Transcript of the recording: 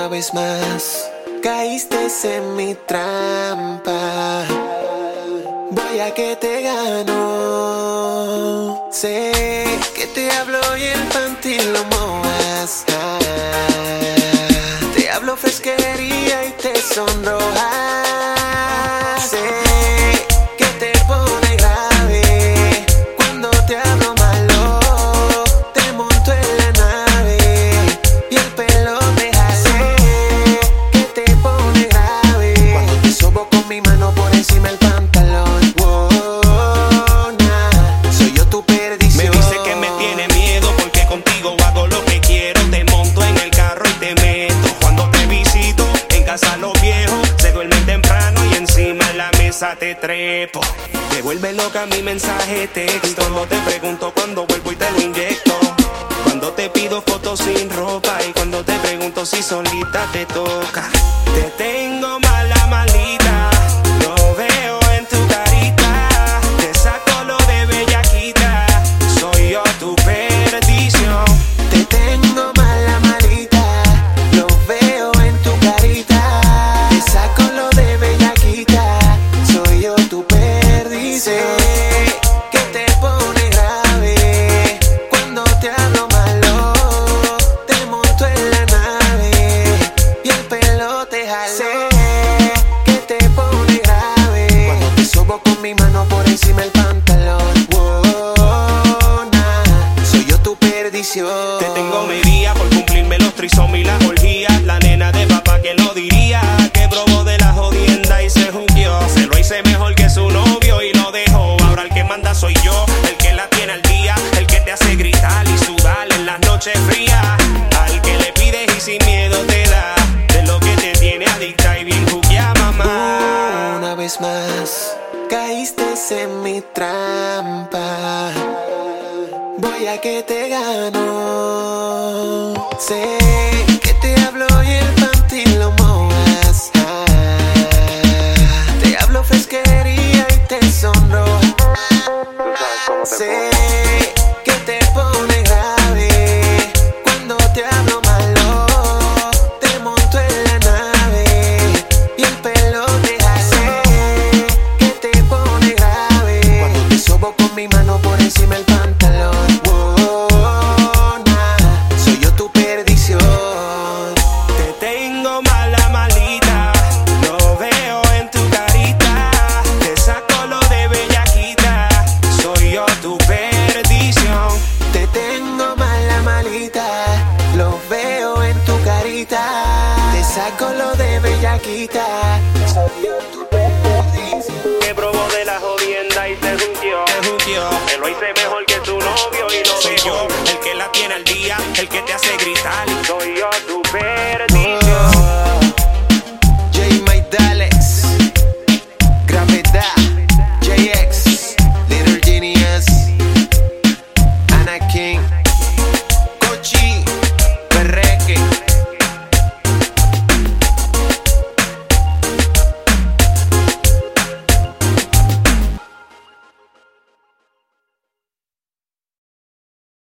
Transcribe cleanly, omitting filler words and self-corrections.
vez más caíste en mi trampa. Voy a que te gano. Sé que te hablo y el panty lo mojas. Te hablo fresquería y te sonrojas. Sé que te pone grave cuando te hablo malo. Te monto en la nave y el pelo te jale. Que te pone grave cuando te sobo con mi mano por encima del pantalón. Wow, nah, soy yo tu perdición. Me dice que me tiene miedo porque contigo hago lo que quiero. Te monto en el carro y te meto. Cuando te visito en casa los viejos se duermen temprano y encima en la mesa te trepo. Te vuelve loca mi mensaje texto. No te pregunto cuando vuelvo y te lo inyecto. Cuando te pido fotos sin ropa y cuando te pregunto si solita te toca. Te tengo mala malita, lo veo en tu carita. Te saco lo de bellaquita, soy yo tu perdición. Te tengo mala malita, lo veo en tu carita. Te saco lo de bellaquita, soy yo tu perdición. Que te pone grave cuando te hablo malo. Te monto en la nave y el pelo te jalo. Que te pone grave cuando te sobo con mi mano por encima del pantalón. Wow, nah, soy yo tu perdición. Te tengo medida por cumplirme los trisomos y las orgías. La nena de papá, ¿quién lo diría? Que probó de la jodienda y se juqueó. Se lo hice mejor que su novio y lo dejó. Ahora el que manda soy yo, el que la tiene al día, el que te hace gritar y sudar en las noches frías. Al que le pides y sin miedo te da de lo que te tiene adicta y bien juqueada, mamá. Una vez más caíste en mi trampa. Voy a que te gano. Sé que te hablo y el panty lo mojas. Te hablo fresquería y te sonrojas. Sé que te pone grave cuando te hablo malo. Te monto en la nave y el pelo te jale. Que te pone grave cuando te sobo con mi mano por encima del pantalón. Wow, nah, soy yo tu perdición. Te tengo mala malita, lo veo en tu carita. Te saco lo de bellaquita, soy yo tu perdición. Te tengo mala malita, lo veo en tu carita. Te saco lo de bellaquita, soy yo tu perdición. Que probó de la jodienda y se juqueó. Que lo hice mejor que tu novio y lo soy yo, el que la tiene al día, el que te hace gritar. Soy yo